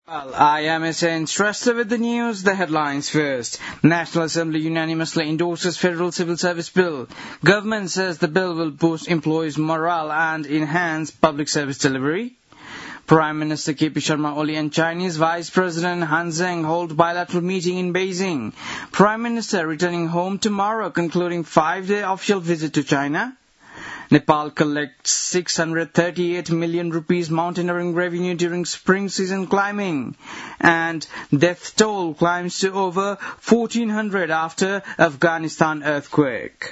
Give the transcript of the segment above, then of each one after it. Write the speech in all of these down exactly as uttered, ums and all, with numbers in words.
Well, I am Hussain. Stressed with the news, the headlines first. National Assembly unanimously endorses Federal Civil Service Bill. Government says the bill will boost employees' morale and enhance public service delivery. Prime Minister K P Sharma Oli and Chinese Vice President Han Zheng hold bilateral meeting in Beijing. Prime Minister returning home tomorrow, concluding five-day official visit to China. Nepal collects six hundred thirty-eight million rupees mountaineering revenue during spring season climbing. And death toll climbs to over fourteen hundred after Afghanistan earthquake.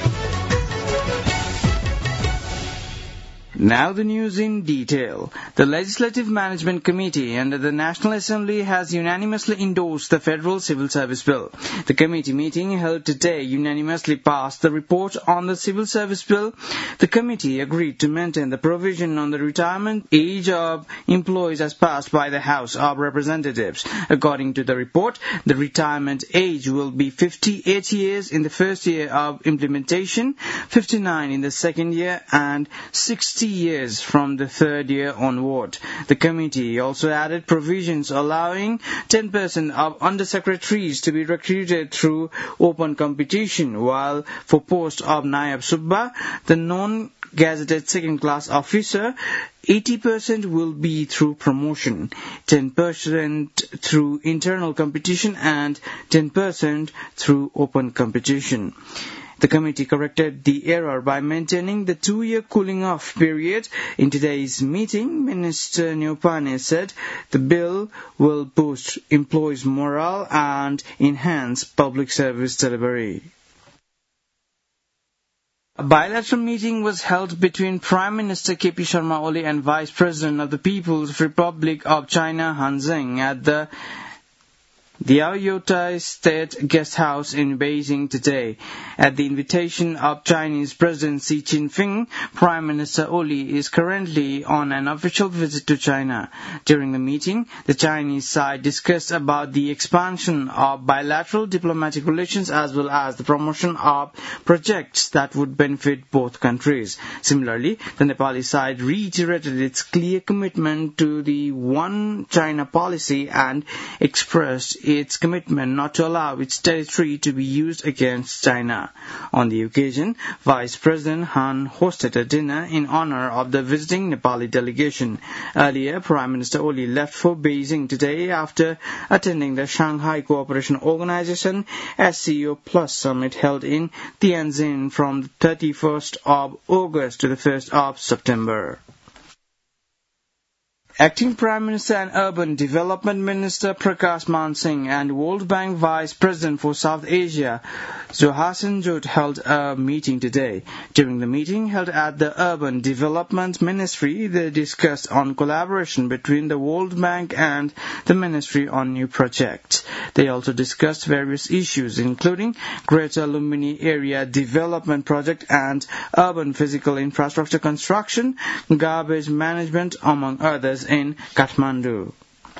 Now the news in detail. The Legislative Management Committee under the National Assembly has unanimously endorsed the Federal Civil Service Bill. The committee meeting held today unanimously passed the report on the Civil Service Bill. The committee agreed to maintain the provision on the retirement age of employees as passed by the House of Representatives. According to the report, the retirement age will be fifty-eight years in the first year of implementation, fifty-nine in the second year, and sixty years from the third year onward. The committee also added provisions allowing ten percent of undersecretaries to be recruited through open competition, while for post of Nayab Subba, the non-gazetted second-class officer, eighty percent will be through promotion, ten percent through internal competition, and ten percent through open competition. The committee corrected the error by maintaining the two-year cooling-off period. In today's meeting, Minister Nyopane said the bill will boost employees' morale and enhance public service delivery. A bilateral meeting was held between Prime Minister K P Sharma Oli and Vice President of the People's Republic of China Han Zheng at the Diaoyutai State Guest House in Beijing today. At the invitation of Chinese President Xi Jinping, Prime Minister Oli is currently on an official visit to China. During the meeting, the Chinese side discussed about the expansion of bilateral diplomatic relations as well as the promotion of projects that would benefit both countries. Similarly, the Nepali side reiterated its clear commitment to the One China policy and expressed its commitment not to allow its territory to be used against China. On the occasion, Vice President Han hosted a dinner in honor of the visiting Nepali delegation. Earlier, Prime Minister Oli left for Beijing today after attending the Shanghai Cooperation Organization S C O Plus summit held in Tianjin from the thirty-first of August to the first of September. Acting Prime Minister and Urban Development Minister Prakash Man Singh and World Bank Vice President for South Asia Johasan Jut held a meeting today. During the meeting held at the Urban Development Ministry, they discussed on collaboration between the World Bank and the Ministry on new projects. They also discussed various issues including Greater Lumbini Area Development Project and urban physical infrastructure construction, garbage management, among others, in Kathmandu.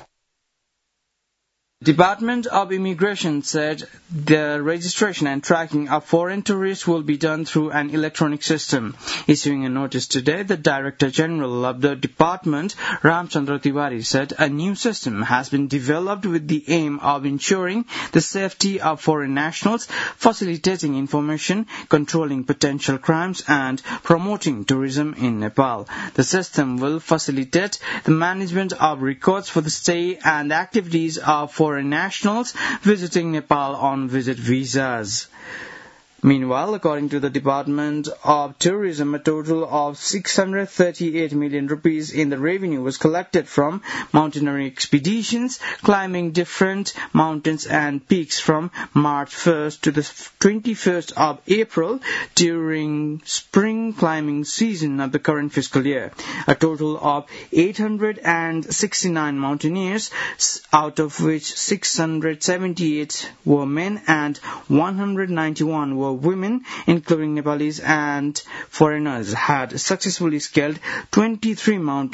Department of Immigration said the registration and tracking of foreign tourists will be done through an electronic system. Issuing a notice today, the Director General of the department, Ramchandra Tiwari, said a new system has been developed with the aim of ensuring the safety of foreign nationals, facilitating information, controlling potential crimes, and promoting tourism in Nepal. The system will facilitate the management of records for the stay and activities of foreign foreign nationals visiting Nepal on visit visas. Meanwhile, according to the Department of Tourism, a total of six hundred thirty-eight million rupees in the revenue was collected from mountaineering expeditions, climbing different mountains and peaks from March first to the twenty-first of April during spring climbing season of the current fiscal year. A total of eight hundred sixty-nine mountaineers, out of which six hundred seventy-eight were men and one hundred ninety-one were women, including Nepalis and foreigners, had successfully scaled twenty-three mountains. mountains, and peaks during spring season.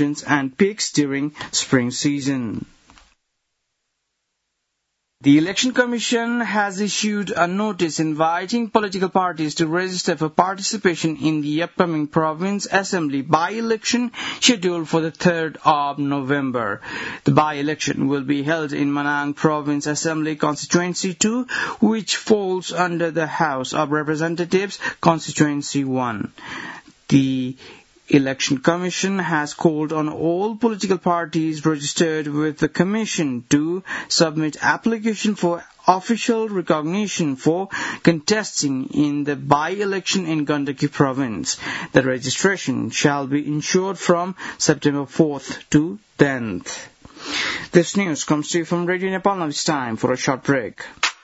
The Election Commission has issued a notice inviting political parties to register for participation in the upcoming Province Assembly by-election scheduled for the third of November. The by-election will be held in Manang Province Assembly Constituency two, which falls under the House of Representatives Constituency one. The Election Commission has called on all political parties registered with the Commission to submit application for official recognition for contesting in the by-election in Gandaki Province. The registration shall be ensured from September fourth to tenth. This news comes to you from Radio Nepal. Now it's time for a short break.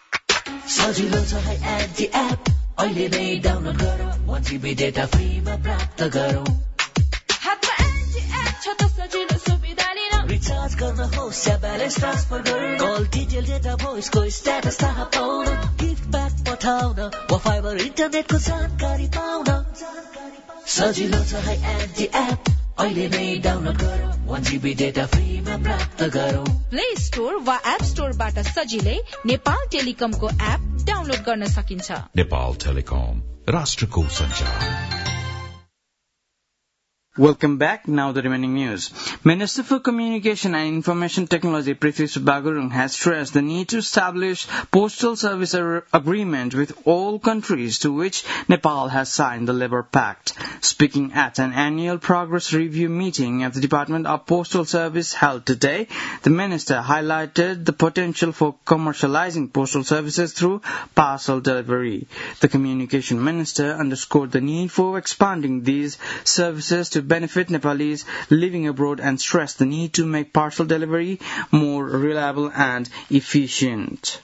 अहिले नै download गरौँ one G B data फ्रीमा प्राप्त गरौँ हातमा anti app छ त सजिलो सुविधा लिन रिचार्ज गर्नुहोस् या ब्यालेन्स ट्रान्सफर गर्न कल डिटेल डेटा भोइसको स्ट्याटस थाहा पाउन गिफ्ट ब्याक पठाउन वा फाइबर इन्टरनेटको जानकारी पाउन सजिलो छ है एन्टी एप अहिले नै डाउनलोड गरौँ one G B डेटा फ्रीमा प्राप्त गरौँ प्ले स्टोर वा एप स्टोरबाट सजिलै नेपाल टेलिकमको एप डाउनलोड गर्न सकिन्छ नेपाल टेलिकम राष्ट्रको सञ्चार Welcome back. Now the remaining news. Minister for Communication and Information Technology Prithvi Subagurung has stressed the need to establish postal service agreement with all countries to which Nepal has signed the Labour Pact. Speaking at an annual progress review meeting at the Department of Postal Service held today, the minister highlighted the potential for commercializing postal services through parcel delivery. The communication minister underscored the need for expanding these services to benefit Nepalese living abroad and stressed the need to make parcel delivery more reliable and efficient.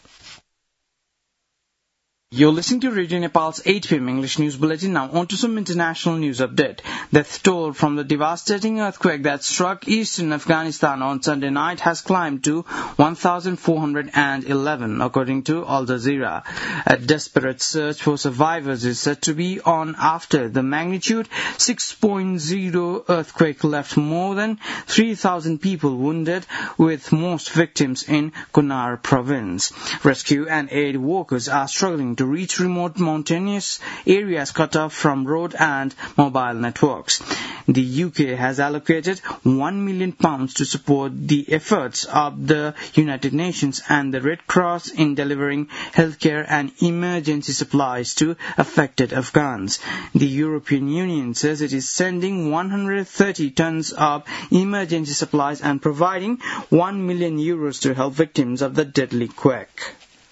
You're listening to Radio Nepal's eight p m English News Bulletin. Now on to some international news update. Death toll from the devastating earthquake that struck eastern Afghanistan on Sunday night has climbed to one thousand four hundred eleven, according to Al Jazeera. A desperate search for survivors is said to be on after the magnitude six point zero earthquake left more than three thousand people wounded, with most victims in Kunar province. Rescue and aid workers are struggling to reach remote mountainous areas cut off from road and mobile networks. The U K has allocated one million pounds to support the efforts of the United Nations and the Red Cross in delivering healthcare and emergency supplies to affected Afghans. The European Union says it is sending one hundred thirty tons of emergency supplies and providing one million euros to help victims of the deadly quake.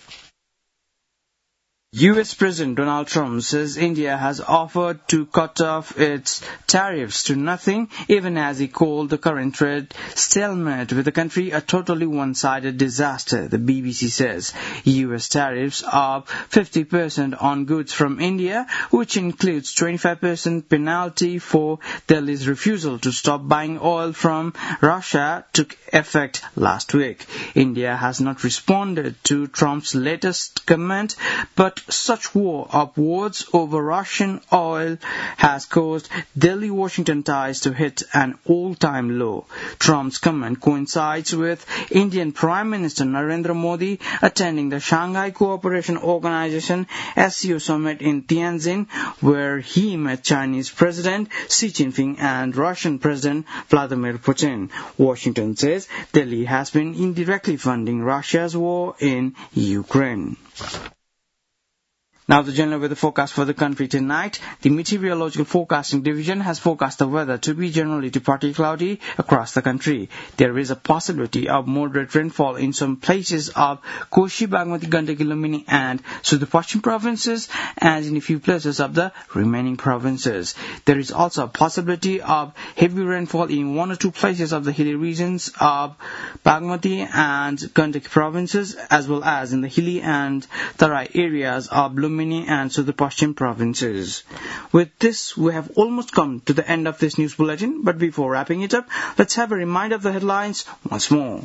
U S President Donald Trump says India has offered to cut off its tariffs to nothing, even as he called the current trade stalemate with the country a totally one-sided disaster. The B B C says U S tariffs of fifty percent on goods from India, which includes twenty-five percent penalty for Delhi's refusal to stop buying oil from Russia, took effect last week. India has not responded to Trump's latest comment, but such war of words over Russian oil has caused Delhi-Washington ties to hit an all-time low. Trump's comment coincides with Indian Prime Minister Narendra Modi attending the Shanghai Cooperation Organization S C O summit in Tianjin, where he met Chinese President Xi Jinping and Russian President Vladimir Putin. Washington says Delhi has been indirectly funding Russia's war in Ukraine. Now the general weather forecast for the country tonight. The Meteorological Forecasting Division has forecast the weather to be generally to partly cloudy across the country. There is a possibility of moderate rainfall in some places of Koshi, Bagmati, Gandaki, Lumini and Sudapashchim provinces and in a few places of the remaining provinces. There is also a possibility of heavy rainfall in one or two places of the hilly regions of Bagmati and Gandaki provinces, as well as in the hilly and Tarai areas of Lumini and Sudapashchim provinces. With this, we have almost come to the end of this news bulletin, but before wrapping it up, let's have a reminder of the headlines once more.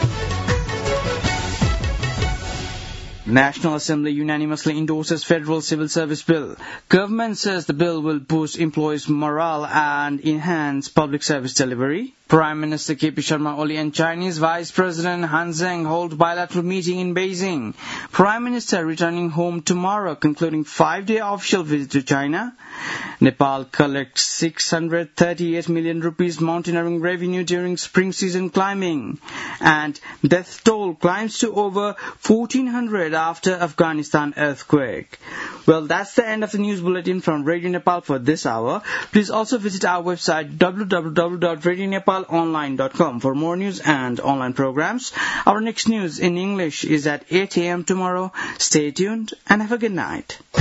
National Assembly unanimously endorses Federal Civil Service Bill. Government says the bill will boost employees' morale and enhance public service delivery. Prime Minister K P Sharma Oli and Chinese Vice President Han Zheng hold bilateral meeting in Beijing. Prime Minister returning home tomorrow, concluding five-day official visit to China. Nepal collects six hundred thirty-eight million rupees mountaineering revenue during spring season climbing. And death toll climbs to over fourteen hundred after Afghanistan earthquake. Well, that's the end of the news bulletin from Radio Nepal for this hour. Please also visit our website w w w dot radio nepal online dot com for more news and online programs. Our next news in English is at eight a m tomorrow. Stay tuned and have a good night.